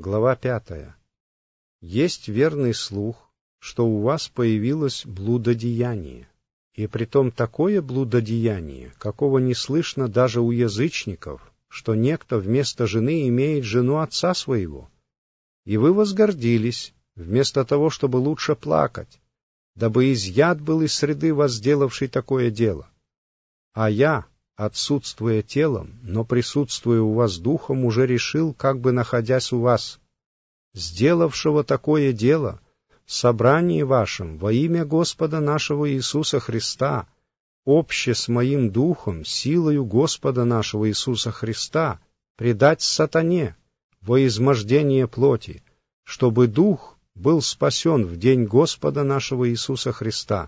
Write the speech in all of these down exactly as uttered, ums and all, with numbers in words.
Глава пятая. Есть верный слух, что у вас появилось блудодеяние, и притом такое блудодеяние, какого не слышно даже у язычников, что некто вместо жены имеет жену отца своего. И вы возгордились, вместо того, чтобы лучше плакать, дабы изъят был из среды вас сделавший такое дело. А я, отсутствуя телом, но присутствуя у вас духом, уже решил, как бы находясь у вас, сделавшего такое дело, в собрании вашем во имя Господа нашего Иисуса Христа, обще с моим духом, силою Господа нашего Иисуса Христа, предать сатане во измождение плоти, чтобы дух был спасен в день Господа нашего Иисуса Христа.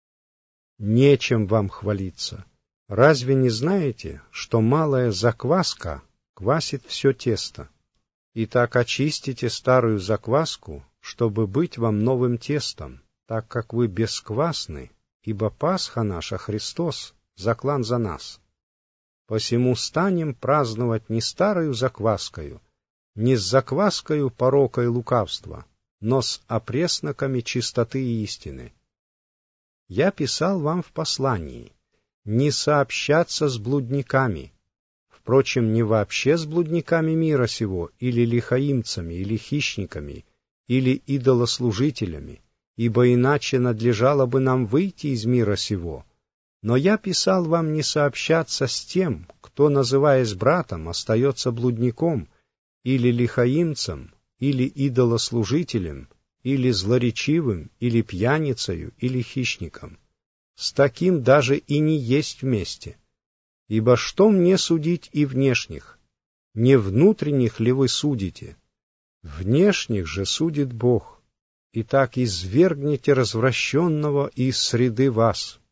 Нечем вам хвалиться. Разве не знаете, что малая закваска квасит все тесто? Итак, очистите старую закваску, чтобы быть вам новым тестом, так как вы бесквасны, ибо Пасха наша Христос заклан за нас. Посему станем праздновать не старою закваскою, не с закваскою порока и лукавства, но с опресноками чистоты и истины. Я писал вам в послании не сообщаться с блудниками, впрочем, не вообще с блудниками мира сего, или лихаимцами, или хищниками, или идолослужителями, ибо иначе надлежало бы нам выйти из мира сего. Но я писал вам не сообщаться с тем, кто, называясь братом, остается блудником, или лихаимцем, или идолослужителем, или злоречивым, или пьяницею, или хищником. С таким даже и не есть вместе. Ибо что мне судить и внешних? Не внутренних ли вы судите? Внешних же судит Бог. Итак, извергните развращенного из среды вас.